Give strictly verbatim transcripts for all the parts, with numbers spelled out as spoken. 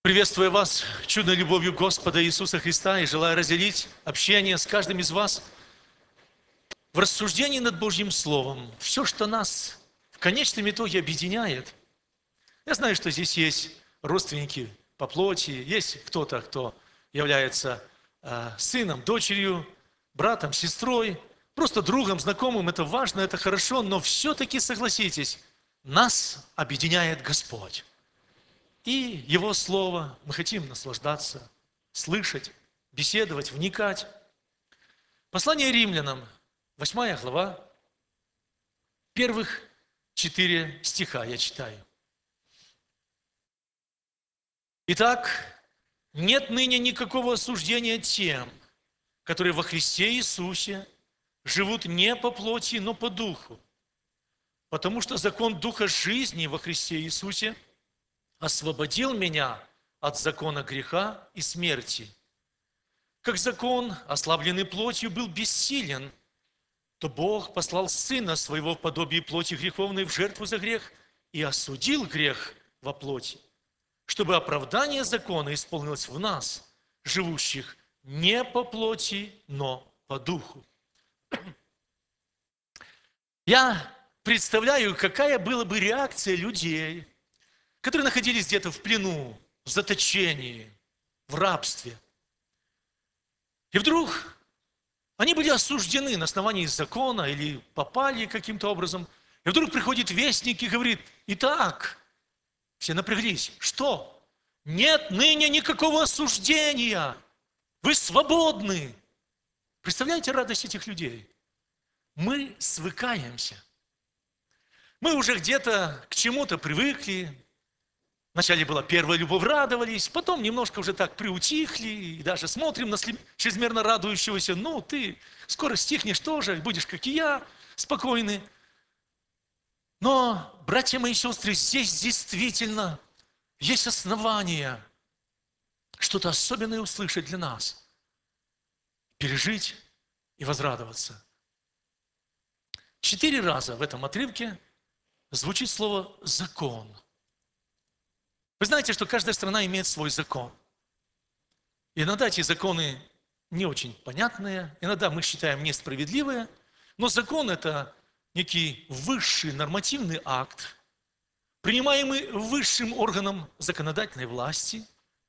Приветствую вас чудной любовью Господа Иисуса Христа и желаю разделить общение с каждым из вас в рассуждении над Божьим Словом. Все, что нас в конечном итоге объединяет. Я знаю, что здесь есть родственники по плоти, есть кто-то, кто является э, сыном, дочерью, братом, сестрой, просто другом, знакомым. Это важно, это хорошо, но все-таки согласитесь, нас объединяет Господь. И Его Слово мы хотим наслаждаться, слышать, беседовать, вникать. Послание римлянам, восьмая глава, первых четыре стиха я читаю. Итак, нет ныне никакого осуждения тем, которые во Христе Иисусе живут не по плоти, но по духу. Потому что закон Духа жизни во Христе Иисусе освободил меня от закона греха и смерти. Как закон, ослабленный плотью, был бессилен, то Бог послал Сына Своего в подобие плоти греховной в жертву за грех и осудил грех во плоти, чтобы оправдание закона исполнилось в нас, живущих не по плоти, но по духу. Я представляю, какая была бы реакция людей, которые находились где-то в плену, в заточении, в рабстве. И вдруг они были осуждены на основании закона или попали каким-то образом. И вдруг приходит вестник и говорит: итак, все напряглись. Что? Нет ныне никакого осуждения. Вы свободны. Представляете радость этих людей? Мы свыкаемся. Мы уже где-то к чему-то привыкли. Вначале была первая любовь, радовались, потом немножко уже так приутихли, и даже смотрим на чрезмерно радующегося. Ну, ты скоро стихнешь тоже, будешь, как и я, спокойный. Но, братья мои и сестры, здесь действительно есть основания что-то особенное услышать для нас, пережить и возрадоваться. Четыре раза в этом отрывке звучит слово «закон». Вы знаете, что каждая страна имеет свой закон. И иногда эти законы не очень понятные, иногда мы считаем несправедливые, но закон – это некий высший нормативный акт, принимаемый высшим органом законодательной власти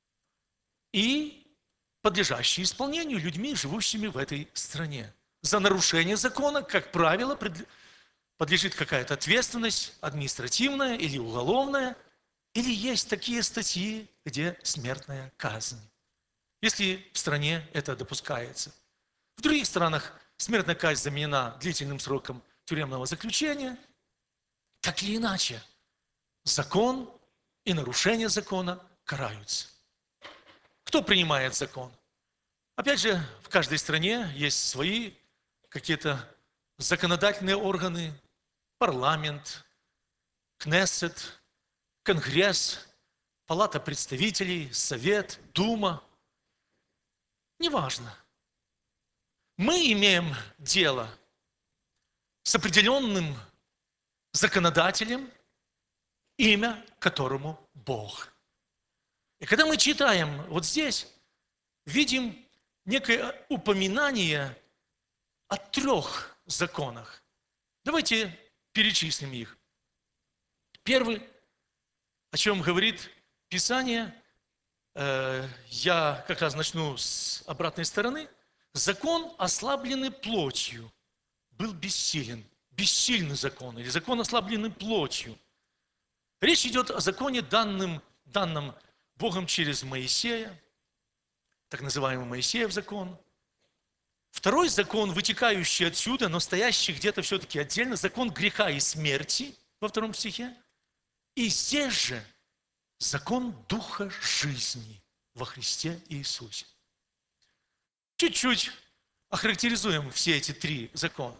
и подлежащий исполнению людьми, живущими в этой стране. За нарушение закона, как правило, подлежит какая-то ответственность административная или уголовная, или есть такие статьи, где смертная казнь, если в стране это допускается. В других странах смертная казнь заменена длительным сроком тюремного заключения. Так или иначе, закон и нарушение закона караются. Кто принимает закон? Опять же, в каждой стране есть свои какие-то законодательные органы, парламент, Кнессет, Конгресс, Палата представителей, Совет, Дума. Неважно. Мы имеем дело с определенным законодателем, имя которому Бог. И когда мы читаем вот здесь, видим некое упоминание о трех законах. Давайте перечислим их. Первый, о чем говорит Писание, э, я как раз начну с обратной стороны. Закон, ослабленный плотью, был бессилен. Бессильный закон, или закон, ослабленный плотью. Речь идет о законе, данным, данном Богом через Моисея, так называемый Моисеев закон. Второй закон, вытекающий отсюда, но стоящий где-то все-таки отдельно, закон греха и смерти во втором стихе. И здесь же закон Духа жизни во Христе Иисусе. Чуть-чуть охарактеризуем все эти три закона.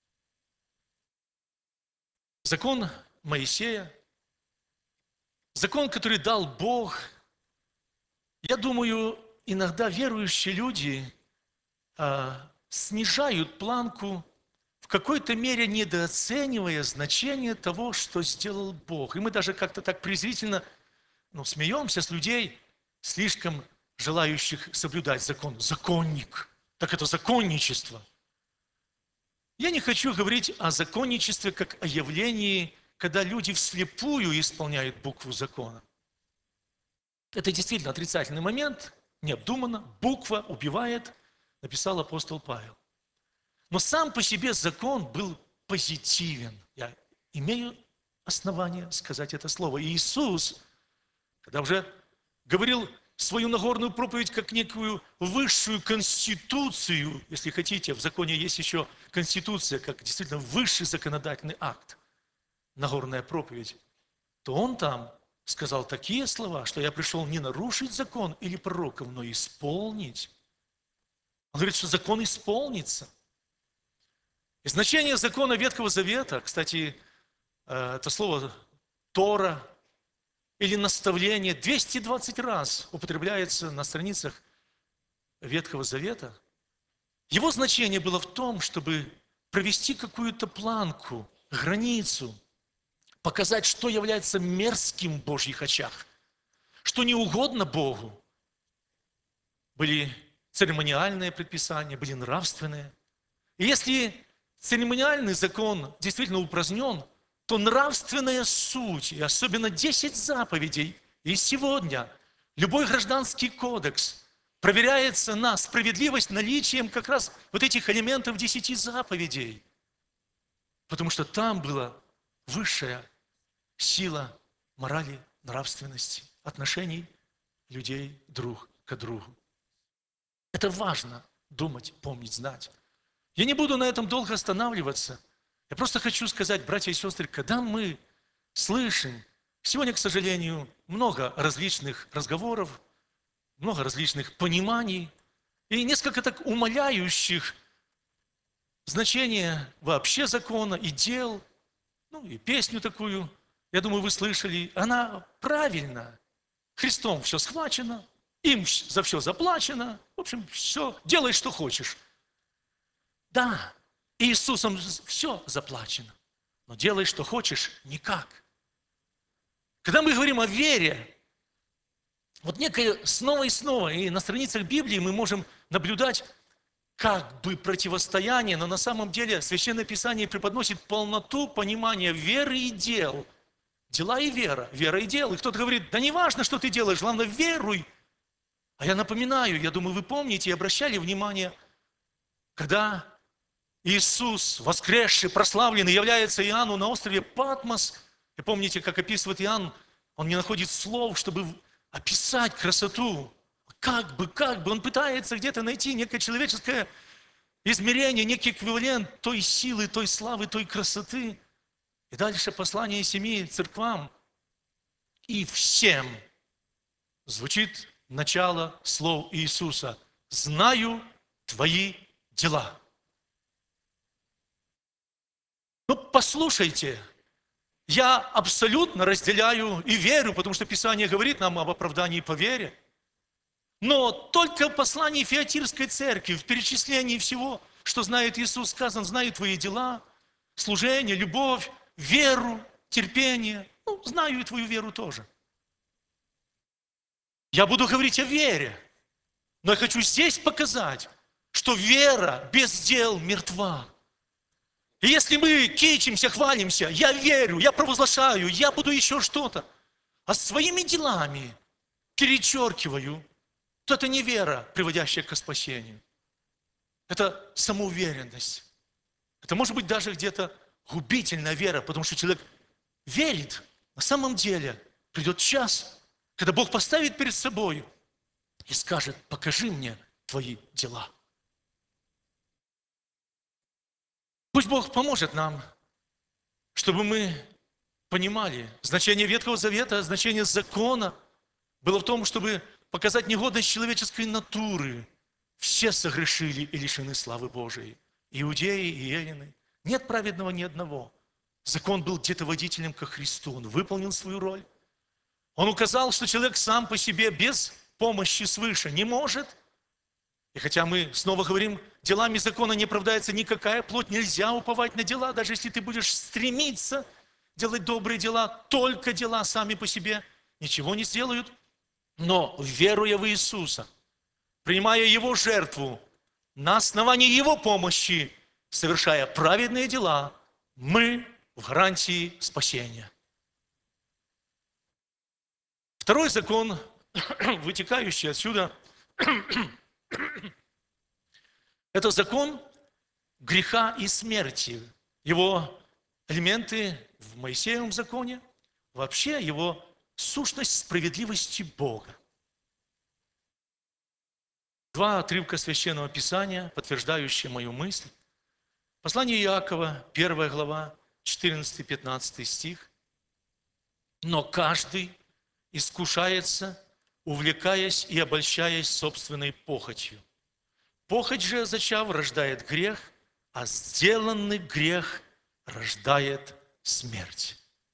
Закон Моисея, закон, который дал Бог. Я думаю, иногда верующие люди а, снижают планку, в какой-то мере недооценивая значение того, что сделал Бог. И мы даже как-то так презрительно ну, смеемся с людей, слишком желающих соблюдать закон. Законник. Так это законничество. Я не хочу говорить о законничестве как о явлении, когда люди вслепую исполняют букву закона. Это действительно отрицательный момент, необдуманно, буква убивает, написал апостол Павел. Но сам по себе закон был позитивен. Я имею основание сказать это слово. И Иисус, когда уже говорил свою Нагорную проповедь как некую высшую конституцию, если хотите, в законе есть еще конституция, как действительно высший законодательный акт, Нагорная проповедь, то Он там сказал такие слова, что я пришел не нарушить закон или пророков, но исполнить. Он говорит, что закон исполнится. И значение закона Ветхого Завета, кстати, это слово Тора или наставление двести двадцать раз употребляется на страницах Ветхого Завета. Его значение было в том, чтобы провести какую-то планку, границу, показать, что является мерзким в Божьих очах, что не угодно Богу. Были церемониальные предписания, были нравственные. И если церемониальный закон действительно упразднен, то нравственная суть, и особенно десять заповедей, и сегодня любой гражданский кодекс проверяется на справедливость наличием как раз вот этих элементов десяти заповедей. Потому что там была высшая сила морали, нравственности, отношений людей друг к другу. Это важно думать, помнить, знать. Я не буду на этом долго останавливаться. Я просто хочу сказать, братья и сестры, когда мы слышим, сегодня, к сожалению, много различных разговоров, много различных пониманий и несколько так умаляющих значение вообще закона и дел, ну и песню такую, я думаю, вы слышали, она правильна. Христом все схвачено, им за все заплачено, в общем, все, делай, что хочешь. Да, Иисусом все заплачено, но делай, что хочешь, никак. Когда мы говорим о вере, вот некое снова и снова, и на страницах Библии мы можем наблюдать как бы противостояние, но на самом деле Священное Писание преподносит полноту понимания веры и дел. Дела и вера, вера и дел. И кто-то говорит, да не важно, что ты делаешь, главное, веруй. А я напоминаю, я думаю, вы помните и обращали внимание, когда Иисус, воскресший, прославленный, является Иоанну на острове Патмос. И помните, как описывает Иоанн, он не находит слов, чтобы описать красоту. Как бы, как бы, он пытается где-то найти некое человеческое измерение, некий эквивалент той силы, той славы, той красоты. И дальше послание семи церквам. И всем звучит начало слов Иисуса. Знаю твои дела. Ну, послушайте, я абсолютно разделяю и верю, потому что Писание говорит нам об оправдании по вере. Но только в послании Фиатирской церкви, в перечислении всего, что знает Иисус, сказано, знаю твои дела, служение, любовь, веру, терпение. Ну, знаю и твою веру тоже. Я буду говорить о вере, но я хочу здесь показать, что вера без дел мертва. И если мы кичимся, хвалимся, я верю, я провозглашаю, я буду еще что-то, а своими делами перечеркиваю, то это не вера, приводящая к спасению. Это самоуверенность. Это может быть даже где-то губительная вера, потому что человек верит, на самом деле придет час, когда Бог поставит перед собой и скажет, покажи мне твои дела. Пусть Бог поможет нам, чтобы мы понимали значение Ветхого Завета, значение закона было в том, чтобы показать негодность человеческой натуры. Все согрешили и лишены славы Божией. Иудеи и эллины. Нет праведного ни одного. Закон был где-то водителем ко Христу. Он выполнил свою роль. Он указал, что человек сам по себе без помощи свыше не может. И хотя мы снова говорим, делами закона не оправдается никакая плоть, нельзя уповать на дела, даже если ты будешь стремиться делать добрые дела, только дела сами по себе ничего не сделают. Но веруя в Иисуса, принимая Его жертву, на основании Его помощи, совершая праведные дела, мы в гарантии спасения. Второй закон, вытекающий отсюда, это закон греха и смерти. Его элементы в Моисеевом законе, вообще его сущность справедливости Бога. Два отрывка Священного Писания, подтверждающие мою мысль. Послание Иакова, первая глава, четырнадцатый-пятнадцатый стих. «Но каждый искушается, увлекаясь и обольщаясь собственной похотью. Похоть же, зачав, рождает грех, а сделанный грех рождает смерть».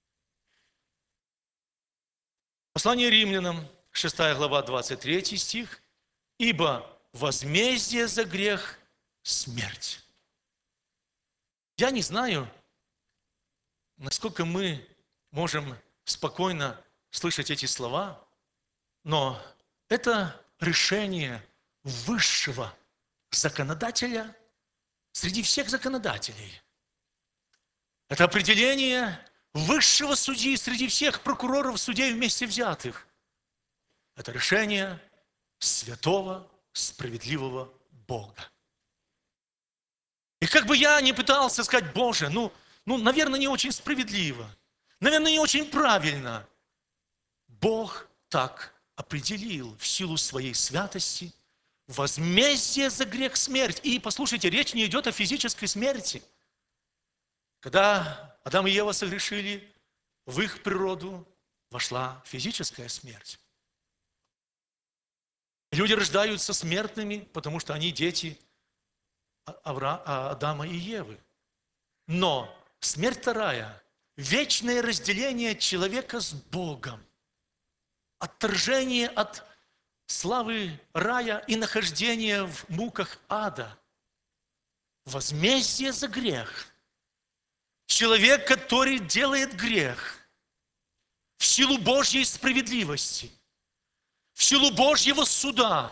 Послание Римлянам, шестая глава, двадцать третий стих. «Ибо возмездие за грех – смерть». Я не знаю, насколько мы можем спокойно слышать эти слова, но это решение высшего законодателя среди всех законодателей. Это определение высшего судьи среди всех прокуроров, судей вместе взятых. Это решение святого, справедливого Бога. И как бы я ни пытался сказать: Боже, ну, ну, наверное, не очень справедливо, наверное, не очень правильно. Бог так определил в силу своей святости возмездие за грех – смерть. И, послушайте, речь не идет о физической смерти. Когда Адам и Ева согрешили, в их природу вошла физическая смерть. Люди рождаются смертными, потому что они дети Авра... Адама и Евы. Но смерть вторая – вечное разделение человека с Богом, отторжение от славы рая и нахождение в муках ада, возмездие за грех. Человек, который делает грех в силу Божьей справедливости, в силу Божьего суда,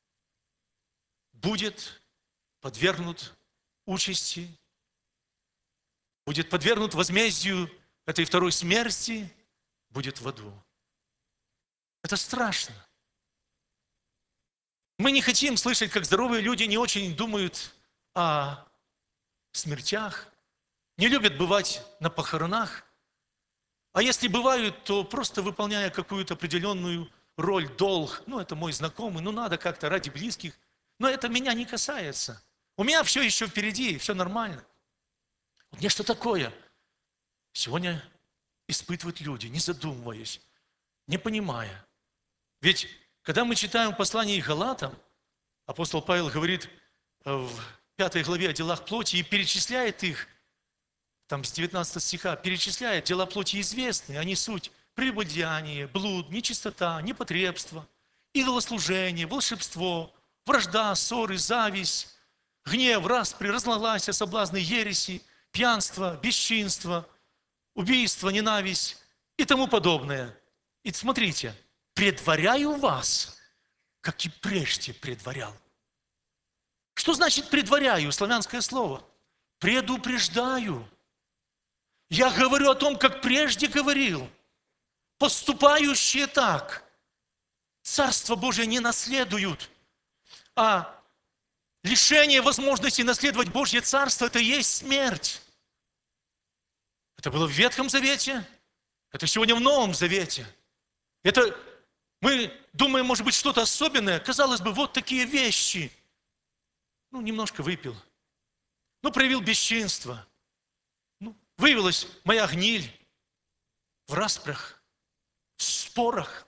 будет подвергнут участи, будет подвергнут возмездию этой второй смерти, будет в аду. Это страшно. Мы не хотим слышать, как здоровые люди не очень думают о смертях, не любят бывать на похоронах, а если бывают, то просто выполняя какую-то определенную роль, долг. Ну, это мой знакомый, ну, надо как-то ради близких. Но это меня не касается. У меня все еще впереди, все нормально. Вот нечто такое сегодня испытывают люди, не задумываясь, не понимая. Ведь, когда мы читаем послание Галатам, апостол Павел говорит в пятой главе о делах плоти и перечисляет их, там с девятнадцатого стиха, перечисляет дела плоти известные, они суть прелюбодеяние, блуд, нечистота, непотребство, идолослужение, волшебство, вражда, ссоры, зависть, гнев, распри, разногласия, соблазны, ереси, пьянство, бесчинство, убийство, ненависть и тому подобное. И смотрите, предваряю вас, как и прежде предварял. Что значит предваряю? Славянское слово. Предупреждаю. Я говорю о том, как прежде говорил. Поступающие так Царство Божие не наследуют, а лишение возможности наследовать Божье Царство – это и есть смерть. Это было в Ветхом Завете, это сегодня в Новом Завете. Это мы думаем, может быть, что-то особенное. Казалось бы, вот такие вещи. Ну, немножко выпил. Ну, проявил бесчинство. Ну, выявилась моя гниль в распрях, в спорах.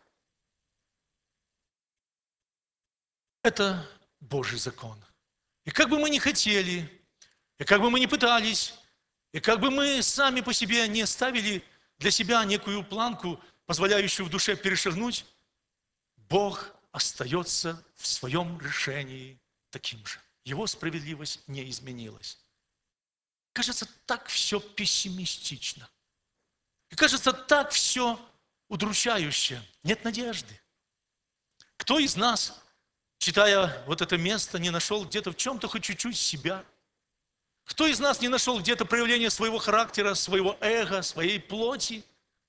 Это Божий закон. И как бы мы ни хотели, и как бы мы ни пытались, и как бы мы сами по себе не ставили для себя некую планку, позволяющую в душе перешагнуть, Бог остается в своем решении таким же. Его справедливость не изменилась. Кажется, так все пессимистично. И кажется, так все удручающе. Нет надежды. Кто из нас, читая вот это место, не нашел где-то в чем-то хоть чуть-чуть себя? Кто из нас не нашел где-то проявление своего характера, своего эго, своей плоти?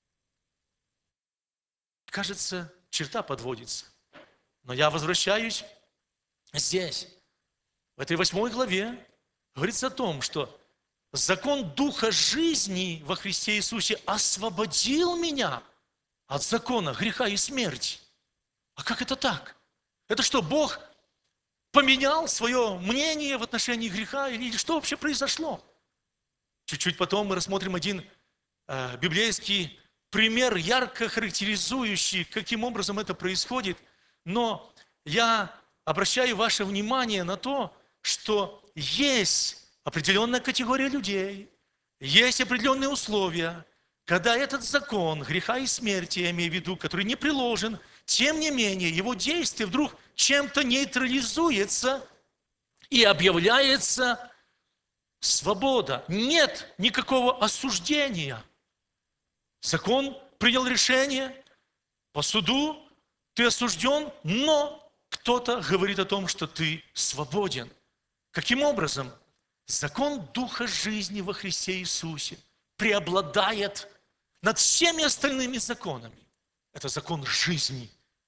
Кажется, черта подводится. Но я возвращаюсь здесь, в этой восьмой главе, говорится о том, что закон Духа жизни во Христе Иисусе освободил меня от закона греха и смерти. А как это так? Это что, Бог поменял свое мнение в отношении греха? Или что вообще произошло? Чуть-чуть потом мы рассмотрим один э, библейский пример, ярко характеризующий, каким образом это происходит. Но я обращаю ваше внимание на то, что есть определенная категория людей, есть определенные условия, когда этот закон греха и смерти, я имею в виду, который не приложен, тем не менее, его действие вдруг чем-то нейтрализуется и объявляется свобода. Нет никакого осуждения. Закон принял решение по суду, ты осужден, но кто-то говорит о том, что ты свободен. Каким образом? Закон Духа жизни во Христе Иисусе преобладает над всеми остальными законами. Это закон жизни.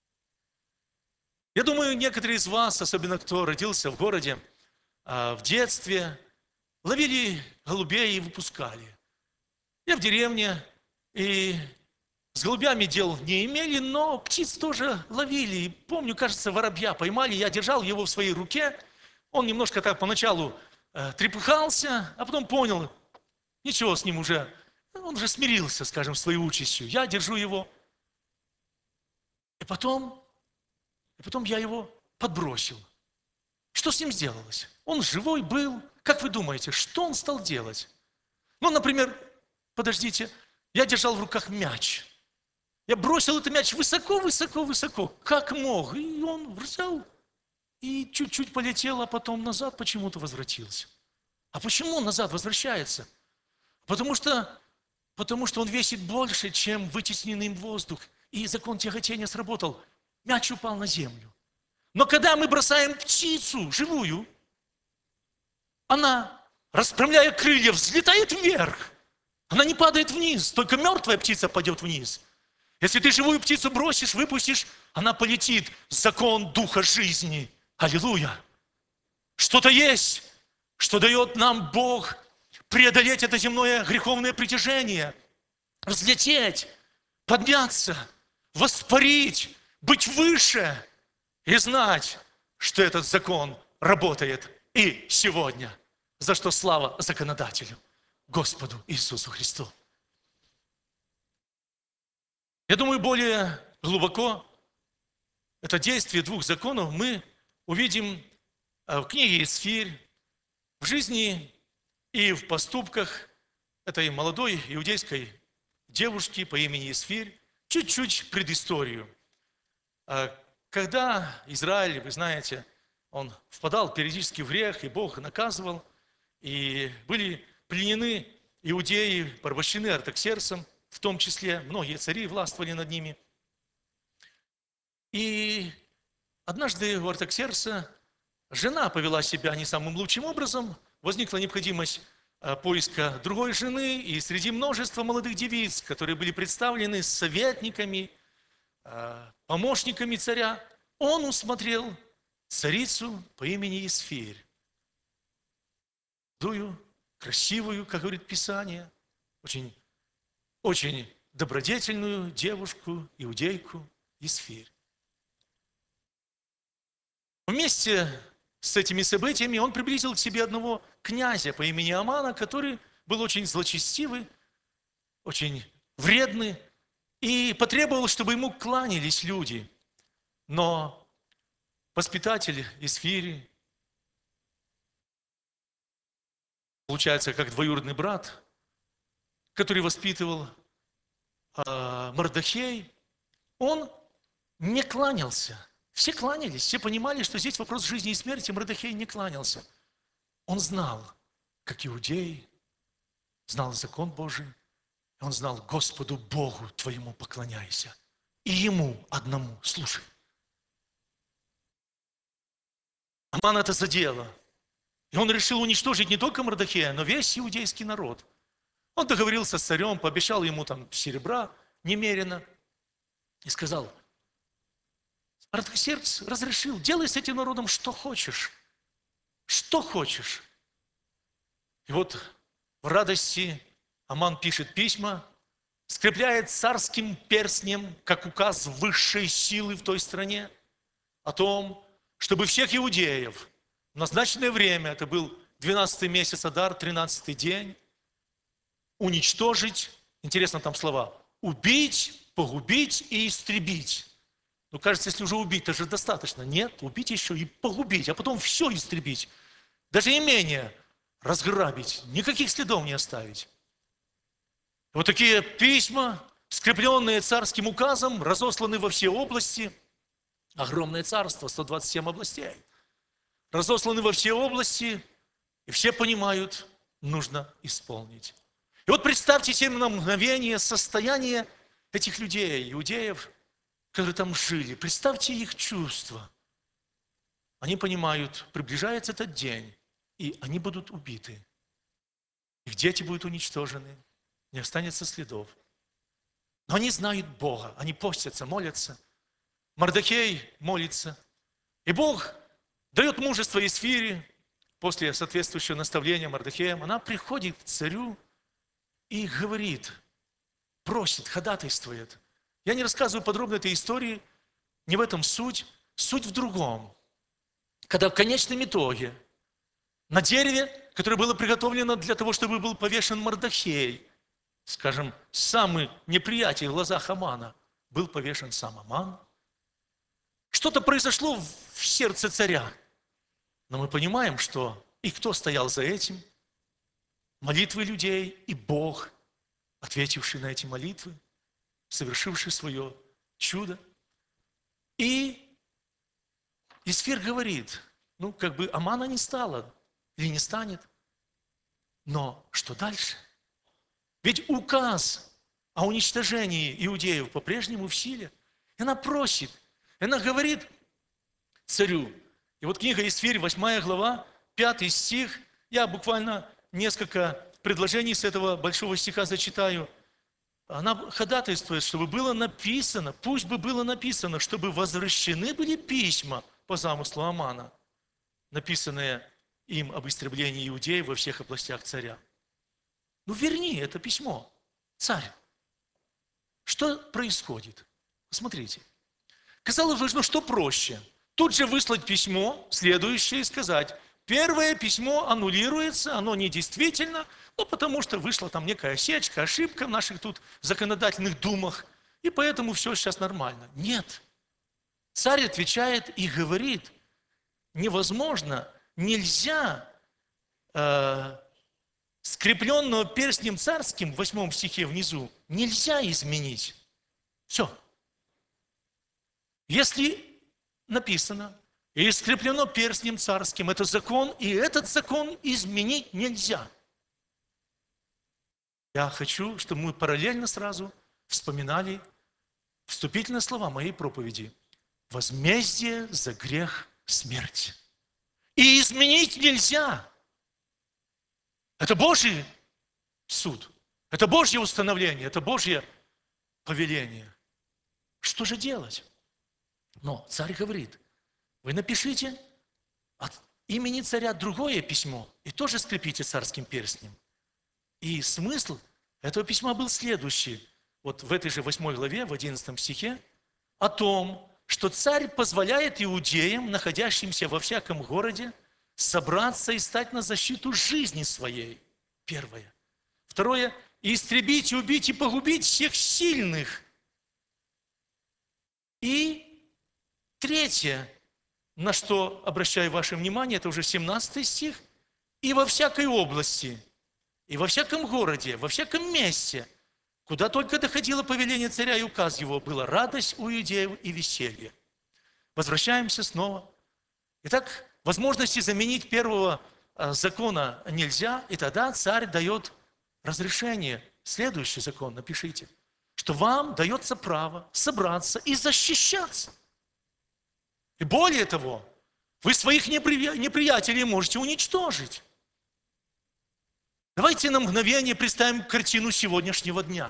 Я думаю, некоторые из вас, особенно кто родился в городе, в детстве, ловили голубей и выпускали. Я в деревне, и с голубями дел не имели, но птиц тоже ловили. И помню, кажется, воробья поймали, я держал его в своей руке. Он немножко так поначалу э, трепыхался, а потом понял, ничего с ним уже, он уже смирился, скажем, с своей участью. Я держу его. И потом, и потом я его подбросил. Что с ним сделалось? Он живой был. Как вы думаете, что он стал делать? Ну, например, подождите, я держал в руках мяч. Я бросил этот мяч высоко, высоко, высоко, как мог. И он взял и чуть-чуть полетел, а потом назад почему-то возвратился. А почему он назад возвращается? Потому что, потому что он весит больше, чем вытесненный им воздух. И закон тяготения сработал. Мяч упал на землю. Но когда мы бросаем птицу живую, она, расправляя крылья, взлетает вверх. Она не падает вниз, только мертвая птица пойдет вниз. Если ты живую птицу бросишь, выпустишь, она полетит. Закон Духа жизни. Аллилуйя! Что-то есть, что дает нам Бог преодолеть это земное греховное притяжение, взлететь, подняться, воспарить, быть выше и знать, что этот закон работает и сегодня. За что слава законодателю, Господу Иисусу Христу. Я думаю, более глубоко это действие двух законов мы увидим в книге Исфирь, в жизни и в поступках этой молодой иудейской девушки по имени Исфирь. Чуть-чуть предысторию. Когда Израиль, вы знаете, он впадал периодически в грех, и Бог наказывал, и были пленены иудеи, порабощены Артаксерксом, в том числе многие цари властвовали над ними. И однажды у Артаксеркса жена повела себя не самым лучшим образом, возникла необходимость поиска другой жены, и среди множества молодых девиц, которые были представлены советниками, помощниками царя, он усмотрел царицу по имени Исфирь. Молодую, красивую, как говорит Писание, очень, очень добродетельную девушку, иудейку Исфирь. Вместе с этими событиями он приблизил к себе одного князя по имени Амана, который был очень злочестивый, очень вредный, и потребовал, чтобы ему кланялись люди. Но воспитатель Исфири, получается, как двоюродный брат, который воспитывал э, Мордохей, он не кланялся. Все кланялись, все понимали, что здесь вопрос жизни и смерти. Мордохей не кланялся. Он знал, как иудей, знал закон Божий. Он знал: Господу Богу твоему поклоняйся, и Ему одному слушай. Аман это задело. И он решил уничтожить не только Мордехея, но весь иудейский народ. Он договорился с царем, пообещал ему там серебра немерено. И сказал: Артаксеркс разрешил, делай с этим народом что хочешь. Что хочешь. И вот в радости Аман пишет письма, скрепляет царским перстнем, как указ высшей силы в той стране, о том, чтобы всех иудеев в назначенное время, это был двенадцатый месяц Адар, тринадцатый день, уничтожить, интересно там слова, убить, погубить и истребить. Ну, кажется, если уже убить, то же достаточно. Нет, убить еще и погубить, а потом все истребить. Даже имение разграбить, никаких следов не оставить. Вот такие письма, скрепленные царским указом, разосланы во все области. Огромное царство, сто двадцать семь областей. Разосланы во все области, и все понимают, нужно исполнить. И вот представьте себе на мгновение состояние этих людей, иудеев, которые там жили. Представьте их чувства. Они понимают, приближается этот день, и они будут убиты. Их дети будут уничтожены, не останется следов. Но они знают Бога, они постятся, молятся. Мордехей молится. И Бог дает мужество Есфире, после соответствующего наставления Мордехеем, она приходит к царю и говорит, просит, ходатайствует. Я не рассказываю подробно этой истории, не в этом суть. Суть в другом. Когда в конечном итоге на дереве, которое было приготовлено для того, чтобы был повешен Мордехей, скажем, самый неприятель в глазах Амана, был повешен сам Аман. Что-то произошло в сердце царя. Но мы понимаем, что и кто стоял за этим? Молитвы людей и Бог, ответивший на эти молитвы, совершивший свое чудо. И Есфир говорит, ну, как бы Амана не стало или не станет. Но что дальше? Ведь указ о уничтожении иудеев по-прежнему в силе. И она просит, и она говорит царю. И вот книга Есфирь, восьмая глава, пятый стих. Я буквально несколько предложений с этого большого стиха зачитаю. Она ходатайствует, чтобы было написано, пусть бы было написано, чтобы возвращены были письма по замыслу Амана, написанные им об истреблении иудеев во всех областях царя. Ну, верни это письмо, царь. Что происходит? Посмотрите. Казалось бы, ну что проще? Тут же выслать письмо, следующее, и сказать, первое письмо аннулируется, оно недействительно, ну, потому что вышла там некая осечка, ошибка в наших тут законодательных думах, и поэтому все сейчас нормально. Нет. Царь отвечает и говорит, невозможно, нельзя э, скрепленного перстнем царским, в восьмом стихе внизу, нельзя изменить. Все. Если написано, и скреплено перстнем царским, это закон, и этот закон изменить нельзя. Я хочу, чтобы мы параллельно сразу вспоминали вступительные слова моей проповеди. Возмездие за грех – смерть. И изменить нельзя. Это Божий суд, это Божье установление, это Божье повеление. Что же делать? Но царь говорит, вы напишите от имени царя другое письмо и тоже скрепите царским перстнем. И смысл этого письма был следующий. Вот в этой же восьмой главе, в одиннадцатом стихе, о том, что царь позволяет иудеям, находящимся во всяком городе, собраться и стать на защиту жизни своей. Первое. Второе. Истребить, убить и погубить всех сильных. И третье, на что обращаю ваше внимание, это уже семнадцатый стих. И во всякой области, и во всяком городе, во всяком месте, куда только доходило повеление царя и указ его, была радость у иудеев и веселье. Возвращаемся снова. Итак, возможности заменить первого закона нельзя, и тогда царь дает разрешение. Следующий закон, напишите, что вам дается право собраться и защищаться. И более того, Вы своих неприятелей можете уничтожить. Давайте на мгновение представим картину сегодняшнего дня.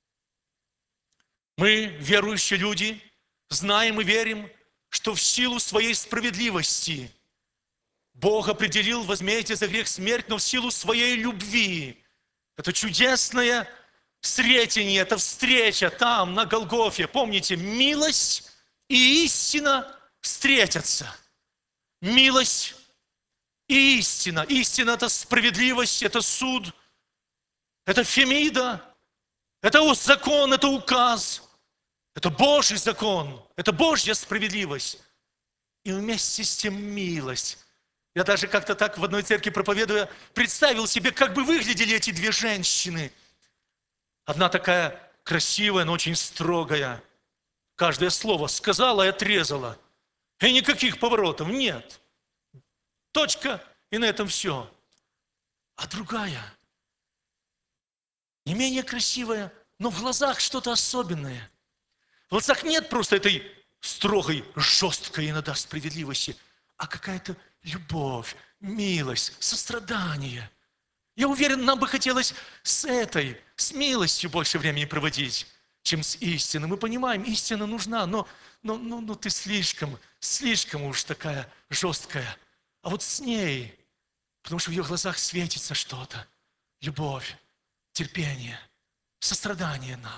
Мы, верующие люди, знаем и верим, что в силу своей справедливости Бог определил возмездие за грех смерть, но в силу своей любви. Это чудесное встретение, это встреча там, на Голгофе. Помните, милость и истина встретятся. Милость и истина. Истина – это справедливость, это суд, это фемида, это закон, это указ, это Божий закон, это Божья справедливость. И вместе с тем милость. Я даже как-то так в одной церкви проповедуя, представил себе, как бы выглядели эти две женщины. Одна такая красивая, но очень строгая. Каждое слово сказала и отрезала. И никаких поворотов нет. Точка, и на этом все. А другая, не менее красивая, но в глазах что-то особенное. В глазах нет просто этой строгой, жесткой иногда справедливости, а какая-то любовь, милость, сострадание. Я уверен, нам бы хотелось с этой, с милостью больше времени проводить, чем с истиной. Мы понимаем, истина нужна, но, но, но, но ты слишком, слишком уж такая жесткая. А вот с ней, потому что в ее глазах светится что-то. Любовь, терпение, сострадание нам.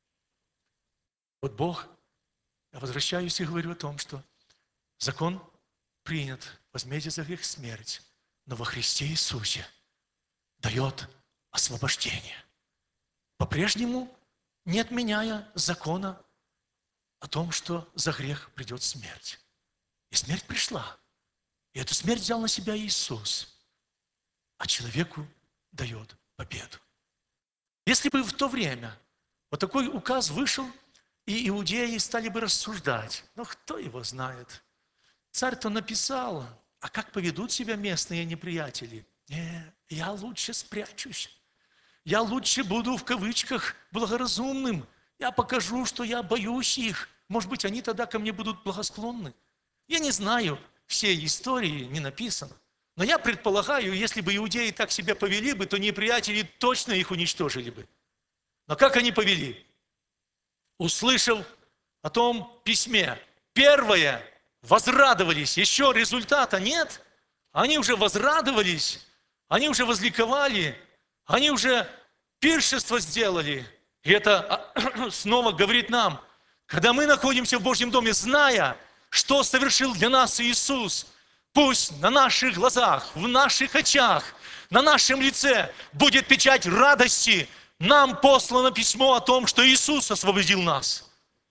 Вот Бог, я возвращаюсь и говорю о том, что закон принят, возмездие за грех смерть, но во Христе Иисусе дает освобождение. По-прежнему не отменяя закона о том, что за грех придет смерть. И смерть пришла. И эту смерть взял на себя Иисус, а человеку дает победу. Если бы в то время вот такой указ вышел, и иудеи стали бы рассуждать, ну кто его знает? Царь-то написал, а как поведут себя местные неприятели? Не, я лучше спрячусь. Я лучше буду в кавычках благоразумным. Я покажу, что я боюсь их. Может быть, они тогда ко мне будут благосклонны. Я не знаю, всей истории не написано. Но я предполагаю, если бы иудеи так себя повели бы, то неприятели точно их уничтожили бы. Но как они повели? Услышав о том письме, первое, возрадовались. Еще результата нет. Они уже возрадовались, они уже возликовали, они уже пиршество сделали. И это снова говорит нам, когда мы находимся в Божьем доме, зная, что совершил для нас Иисус, пусть на наших глазах, в наших очах, на нашем лице будет печать радости. Нам послано письмо о том, что Иисус освободил нас.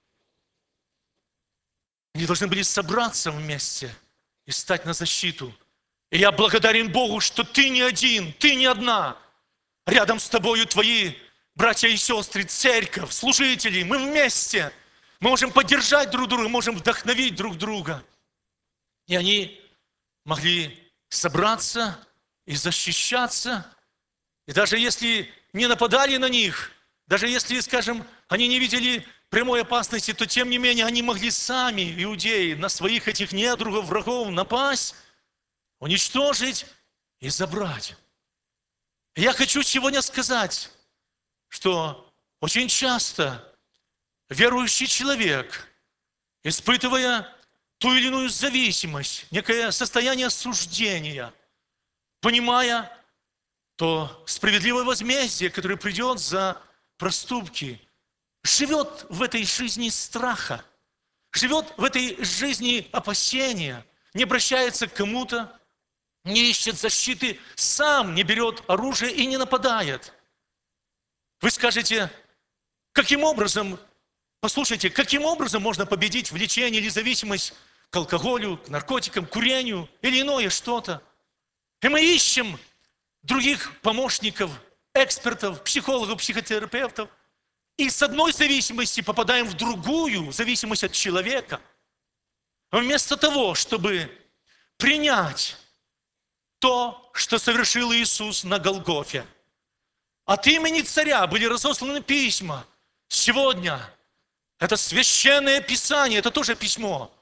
Они должны были собраться вместе и стать на защиту. И я благодарен Богу, что ты не один, ты не одна. Рядом с тобою твои братья и сестры, церковь, служители. Мы вместе. Мы можем поддержать друг друга, можем вдохновить друг друга. И они могли собраться и защищаться. И даже если не нападали на них, даже если, скажем, они не видели прямой опасности, то тем не менее они могли сами, иудеи, на своих этих недругов, врагов напасть, уничтожить и забрать. И я хочу сегодня сказать, что очень часто верующий человек, испытывая ту или иную зависимость, некое состояние осуждения, понимая то справедливое возмездие, которое придет за проступки, живет в этой жизни страха, живет в этой жизни опасения, не обращается к кому-то, не ищет защиты, сам не берет оружие и не нападает. Вы скажете, каким образом, послушайте, каким образом можно победить влечение или зависимость к алкоголю, к наркотикам, к курению или иное что-то? И мы ищем других помощников, экспертов, психологов, психотерапевтов, и с одной зависимости попадаем в другую зависимость от человека. Вместо того, чтобы принять то, что совершил Иисус на Голгофе. От имени царя были разосланы письма. Сегодня это священное писание, это тоже письмо.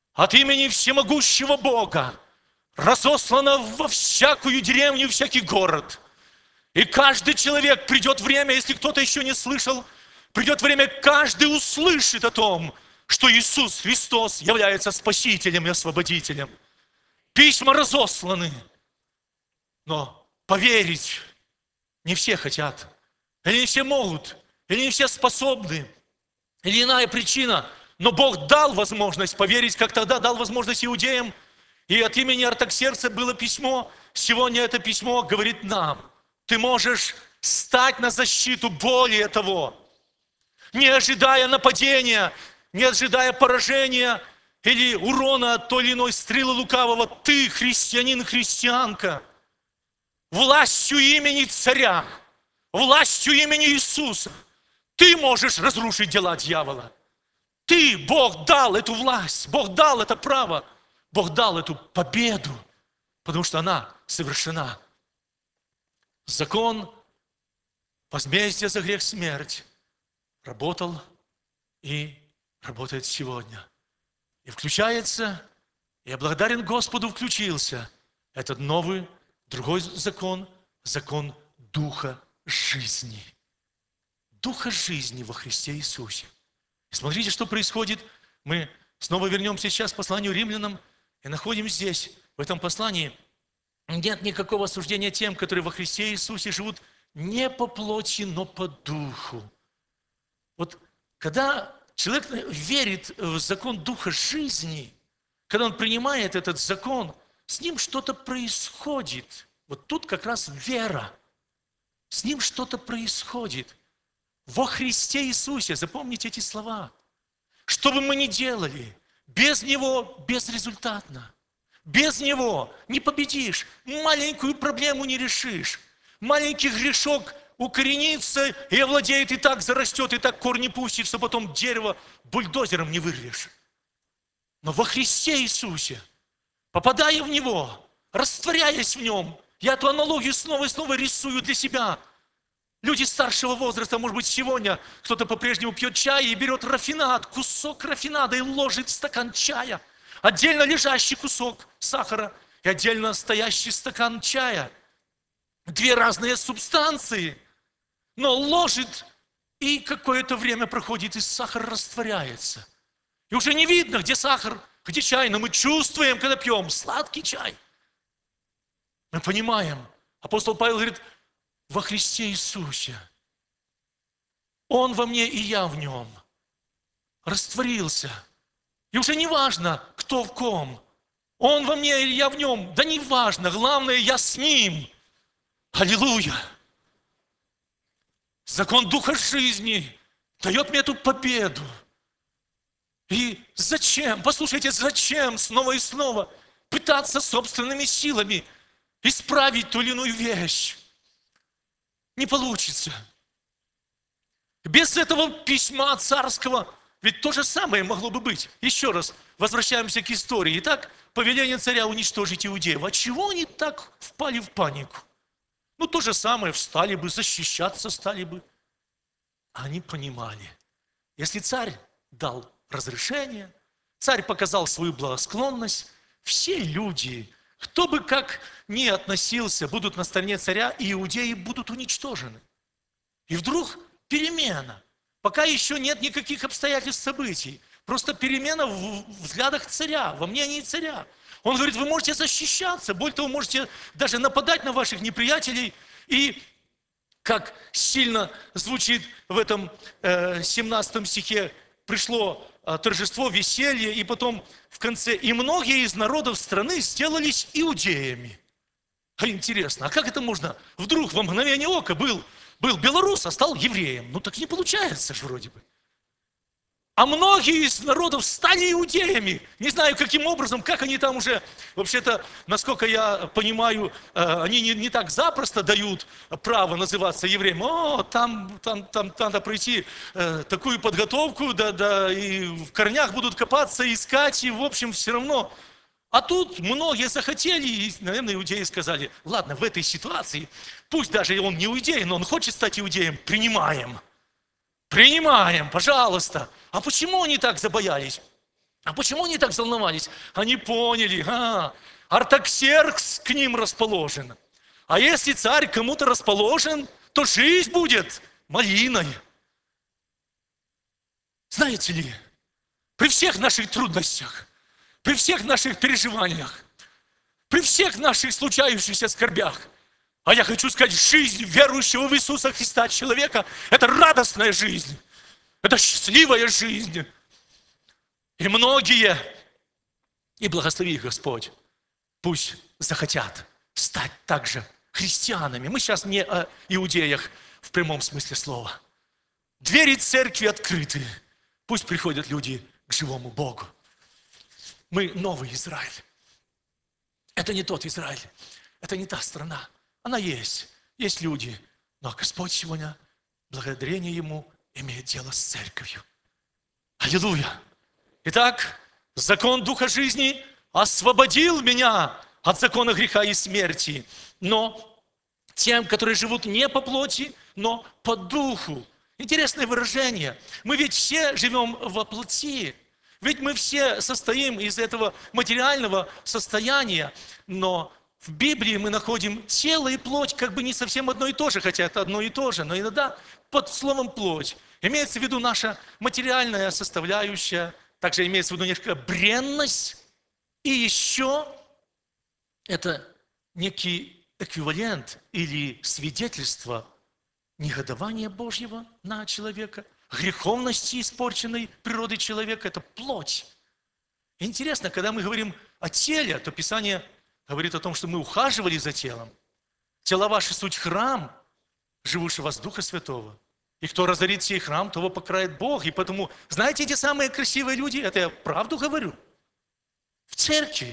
от имени всемогущего Бога разослано во всякую деревню, всякий город. И каждый человек, придет время, если кто-то еще не слышал, придет время, каждый услышит о том, что Иисус Христос является Спасителем и Освободителем. Письма разосланы, но поверить не все хотят, или не все могут, или не все способны, или иная причина. Но Бог дал возможность поверить, как тогда дал возможность иудеям. И от имени Артаксеркса было письмо. Сегодня это письмо говорит нам: ты можешь стать на защиту. Более того, не ожидая нападения, не ожидая поражения или урона от той или иной стрелы лукавого, ты, христианин, христианка, властью имени царя, властью имени Иисуса, ты можешь разрушить дела дьявола. Ты, Бог дал эту власть, Бог дал это право, Бог дал эту победу, потому что она совершена. Закон возмездия за грех смерть работал и работает сегодня. И включается, я благодарен Господу, включился этот новый, другой закон, закон Духа жизни. Духа жизни во Христе Иисусе. И смотрите, что происходит. Мы снова вернемся сейчас к посланию римлянам и находим здесь, в этом послании, нет никакого осуждения тем, которые во Христе Иисусе живут не по плоти, но по духу. Вот когда человек верит в закон Духа жизни, когда он принимает этот закон, с ним что-то происходит. Вот тут как раз вера. С ним что-то происходит. Во Христе Иисусе, запомните эти слова. Что бы мы ни делали, без Него безрезультатно. Без Него не победишь, маленькую проблему не решишь. Маленький грешок укоренится и овладеет, и так зарастет, и так корни пустит, что потом дерево бульдозером не вырвешь. Но во Христе Иисусе, попадая в Него, растворяясь в Нем, я эту аналогию снова и снова рисую для себя. Люди старшего возраста, может быть, сегодня кто-то по-прежнему пьет чай и берет рафинад, кусок рафинада и ложит в стакан чая. Отдельно лежащий кусок сахара и отдельно стоящий стакан чая. Две разные субстанции, но ложит, и какое-то время проходит, и сахар растворяется. И уже не видно, где сахар, где чай, но мы чувствуем, когда пьем сладкий чай. Мы понимаем. Апостол Павел говорит: во Христе Иисусе. Он во мне, и я в Нем. Растворился. И уже не важно, кто в ком. Он во мне, или я в Нем. Да не важно. Главное, я с Ним. Аллилуйя. Закон Духа жизни дает мне эту победу. И зачем? Послушайте, зачем снова и снова пытаться собственными силами исправить ту или иную вещь? Не получится. Без этого письма царского, ведь то же самое могло бы быть. Еще раз, возвращаемся к истории. Итак, повеление царя уничтожить иудеев. А чего они так впали в панику? Ну, то же самое, встали бы, защищаться стали бы. Они понимали, если царь дал разрешение, царь показал свою благосклонность, все люди, кто бы как ни относился, будут на стороне царя, и иудеи будут уничтожены. И вдруг перемена. Пока еще нет никаких обстоятельств событий. Просто перемена в взглядах царя, во мнении царя. Он говорит: вы можете защищаться, более того, можете даже нападать на ваших неприятелей. И как сильно звучит в этом э, семнадцатом стихе, пришло э, торжество, веселье, и потом в конце: и многие из народов страны сделались иудеями. А интересно, а как это можно? Вдруг во мгновение ока был, был белорус, а стал евреем. Ну так не получается же вроде бы. А многие из народов стали иудеями. Не знаю, каким образом, как они там уже, вообще-то, насколько я понимаю, они не, не так запросто дают право называться евреем. О, там, там, там надо пройти э, такую подготовку, да, да, и в корнях будут копаться, искать, и, в общем, все равно. А тут многие захотели, и, наверное, иудеи сказали: ладно, в этой ситуации, пусть даже он не иудей, но он хочет стать иудеем, принимаем. Принимаем, пожалуйста. А почему они так забоялись? А почему они так волновались? Они поняли, а, Артаксеркс к ним расположен. А если царь кому-то расположен, то жизнь будет малиной. Знаете ли, при всех наших трудностях, при всех наших переживаниях, при всех наших случающихся скорбях, а я хочу сказать, жизнь верующего в Иисуса Христа человека – это радостная жизнь, это счастливая жизнь. И многие, и благослови их Господь, пусть захотят стать также христианами. Мы сейчас не о иудеях в прямом смысле слова. Двери церкви открыты. Пусть приходят люди к живому Богу. Мы новый Израиль. Это не тот Израиль. Это не та страна. Она есть. Есть люди. Но Господь сегодня, благодарение Ему, имеет дело с церковью. Аллилуйя! Итак, закон Духа жизни освободил меня от закона греха и смерти. Но тем, которые живут не по плоти, но по Духу. Интересное выражение. Мы ведь все живем во плоти. Ведь мы все состоим из этого материального состояния. Но в Библии мы находим тело и плоть как бы не совсем одно и то же, хотя это одно и то же. Но иногда под словом «плоть» имеется в виду наша материальная составляющая, также имеется в виду некая бренность. И еще это некий эквивалент или свидетельство негодования Божьего на человека, греховности испорченной природы человека – это плоть. Интересно, когда мы говорим о теле, то Писание говорит о том, что мы ухаживали за телом. Тела ваши суть храм, живущий вас Духа Святого. И кто разорит сей храм, того покарает Бог. И потому, знаете, эти самые красивые люди, это я правду говорю, в церкви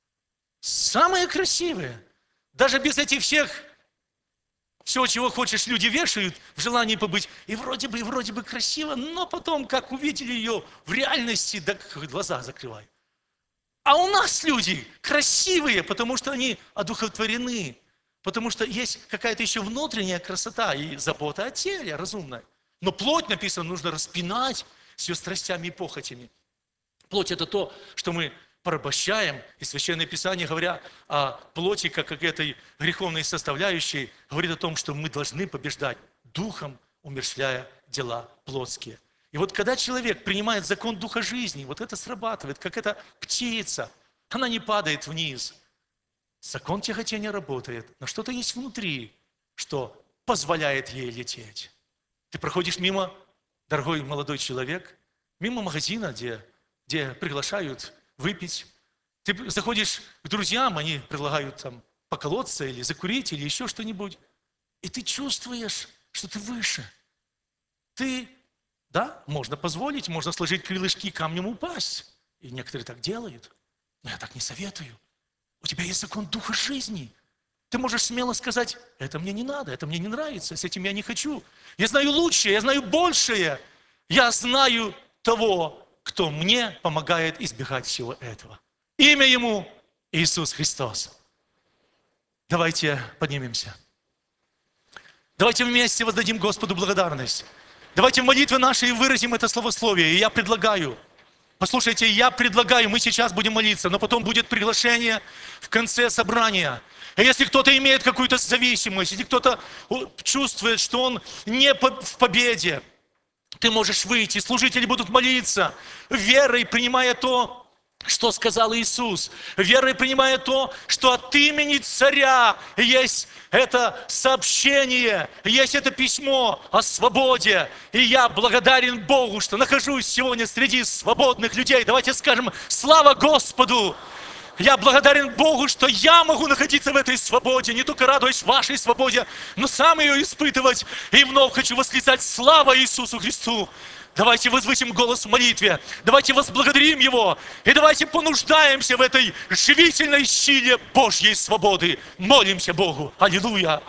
самые красивые, даже без этих всех, всего, чего хочешь, люди вешают в желании побыть. И вроде бы, и вроде бы красиво, но потом, как увидели ее в реальности, да глаза закрывай. А у нас люди красивые, потому что они одухотворены, потому что есть какая-то еще внутренняя красота и забота о теле разумная. Но плоть, написано, нужно распинать с ее страстями и похотями. Плоть – это то, что мы порабощаем, и Священное Писание, говоря о плоти, как о этой греховной составляющей, говорит о том, что мы должны побеждать духом, умерщвляя дела плотские. И вот когда человек принимает закон Духа жизни, вот это срабатывает, как эта птица, она не падает вниз. Закон тяготения работает, но что-то есть внутри, что позволяет ей лететь. Ты проходишь мимо, дорогой молодой человек, мимо магазина, где, где приглашают выпить. Ты заходишь к друзьям, они предлагают там поколоться или закурить, или еще что-нибудь. И ты чувствуешь, что ты выше. Ты, да, можно позволить, можно сложить крылышки, камнем упасть. И некоторые так делают. Но я так не советую. У тебя есть закон Духа жизни. Ты можешь смело сказать, это мне не надо, это мне не нравится, с этим я не хочу. Я знаю лучшее, я знаю большее. Я знаю того, кто мне помогает избегать всего этого. Имя Ему Иисус Христос. Давайте поднимемся. Давайте вместе воздадим Господу благодарность. Давайте в молитве нашей выразим это словословие. И я предлагаю, послушайте, я предлагаю, мы сейчас будем молиться, но потом будет приглашение в конце собрания. И если кто-то имеет какую-то зависимость, если кто-то чувствует, что он не в победе, ты можешь выйти, служители будут молиться, верой принимая то, что сказал Иисус, верой принимая то, что от имени царя есть это сообщение, есть это письмо о свободе. И я благодарен Богу, что нахожусь сегодня среди свободных людей. Давайте скажем: слава Господу! Я благодарен Богу, что я могу находиться в этой свободе, не только радуясь вашей свободе, но сам ее испытывать. И вновь хочу восклицать: слава Иисусу Христу! Давайте возвысим голос в молитве, давайте возблагодарим Его, и давайте понуждаемся в этой живительной силе Божьей свободы. Молимся Богу. Аллилуйя!